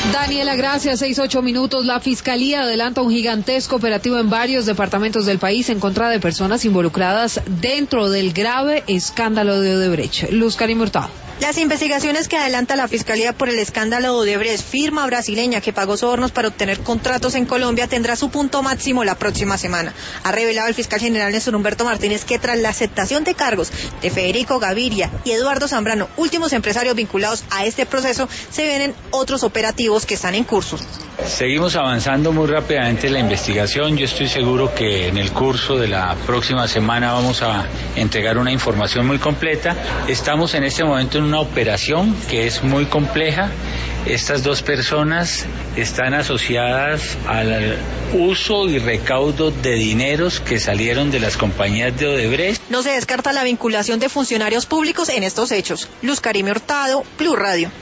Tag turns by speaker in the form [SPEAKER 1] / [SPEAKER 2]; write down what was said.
[SPEAKER 1] Daniela, gracias. 6:08. La Fiscalía adelanta un gigantesco operativo en varios departamentos del país en contra de personas involucradas dentro del grave escándalo de Odebrecht. Luz Karim Hurtado.
[SPEAKER 2] Las investigaciones que adelanta la Fiscalía por el escándalo de Odebrecht, firma brasileña que pagó sobornos para obtener contratos en Colombia, tendrá su punto máximo la próxima semana. Ha revelado el fiscal general Néstor Humberto Martínez que tras la aceptación de cargos de Federico Gaviria y Eduardo Zambrano, últimos empresarios vinculados a este proceso, se vienen otros operativos que están en curso.
[SPEAKER 3] Seguimos avanzando muy rápidamente en la investigación. Yo estoy seguro que en el curso de la próxima semana vamos a entregar una información muy completa. Estamos en este momento en una operación que es muy compleja. Estas dos personas están asociadas al uso y recaudo de dineros que salieron de las compañías de Odebrecht.
[SPEAKER 2] No se descarta la vinculación de funcionarios públicos en estos hechos. Luz Karim Hurtado, Blue Radio.